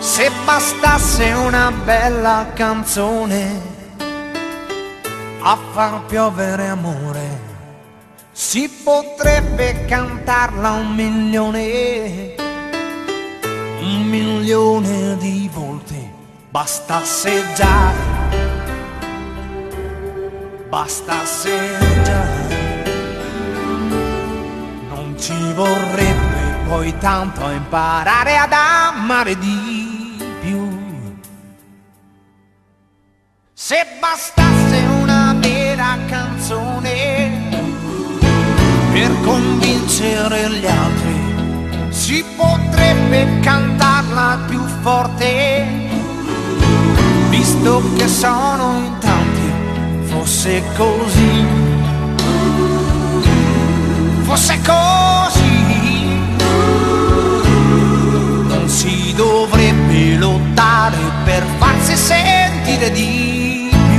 Se bastasse una bella canzone a far piovere amore, si potrebbe cantarla 1.000.000 di volte. Bastasse già, bastasse già. Non ci vorrebbe poi tanto a imparare ad amare di più. Se bastasse una vera canzone per convincere gli altri, si potrebbe cantarla più forte, visto che sono in tanti. Fosse così, fosse così, non si dovrebbe lottare per farsi sentire di più.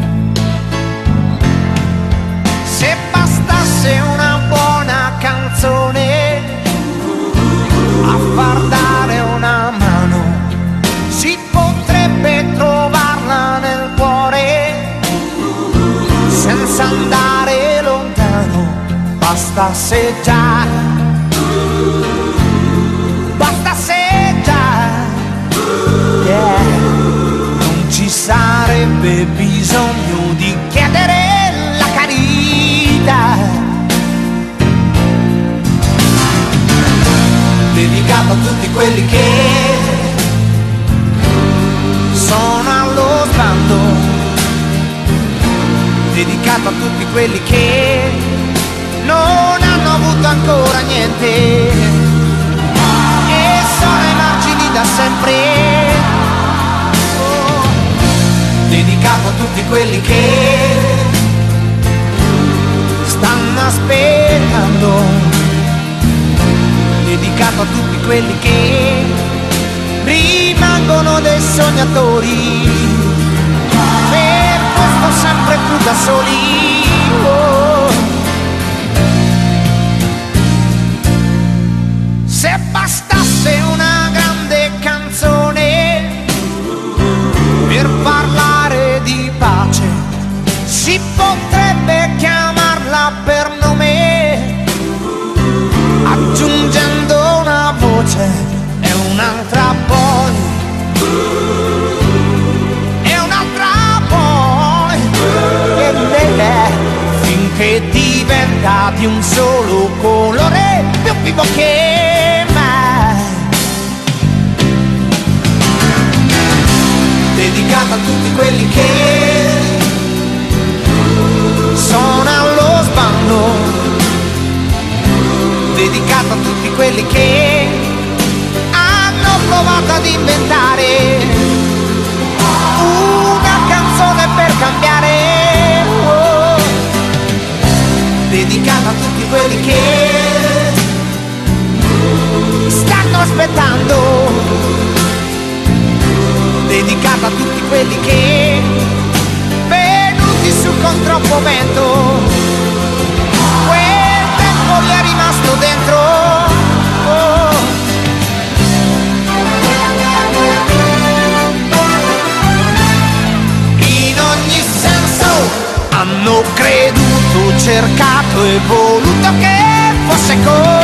Se bastasse una buona canzone a far dare una mano, si potrebbe trovarla nel cuore senza andare lontano. Bastasse già, bastasse già, yeah. Non ci sarebbe bisogno di chiedere la carità. Dedicato a tutti quelli che sono allo sbando, dedicato a tutti quelli che non hanno avuto ancora niente e sono ai margini da sempre. Oh, dedicato a tutti quelli che stanno aspettando, dedicato a tutti quelli che rimangono dei sognatori, per questo sempre più da soli. Oh. Se bastasse una grande canzone per parlare di pace, si potrebbe chiamarla per nome, aggiungendo una voce e un'altra poi, e un'altra poi, finché diventa di un solo colore, più vivo che mai. Dedicato a tutti quelli che sono allo sbando, dedicato a tutti quelli che hanno provato ad inventare una canzone per cambiare. Oh. Dedicato a tutti quelli che stanno aspettando, dedicato a tutti quelli che venuti su con troppo vento, quel tempo gli è rimasto dentro. Oh. In ogni senso hanno creduto, cercato e voluto che fosse così.